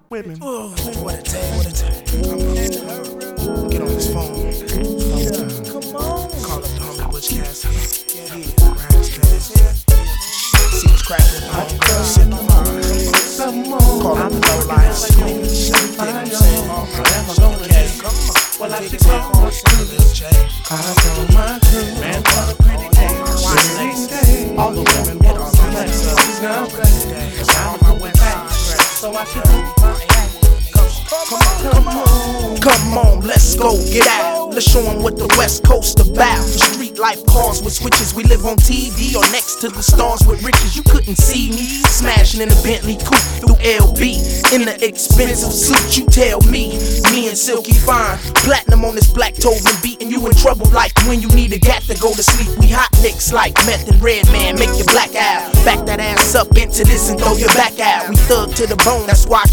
Women. What a day, what a day. Get on this phone. Come on. Call up the homie Butch Cassidy. Rise Cassidy. See what's cracking. Sit the fire. Call up the low lights. Well, I should talk on I told my crew, man, what a pretty day. All the women want to flex up. Now blessed. I went back, so I should do my Come on, let's go, get out. Let's show them what the West Coast about. Street life cars with switches. We live on TV or next to the stars with riches. You couldn't see me smashing in a Bentley coupe through LB in the expensive suit. You tell me and Silky Fine, platinum on this black Tobin beat, and you in trouble like when you need a gat to go to sleep. We hot nicks like Meth and Redman, make you black out. Back that ass up into this and throw your back out. We thug to the bone, that's why I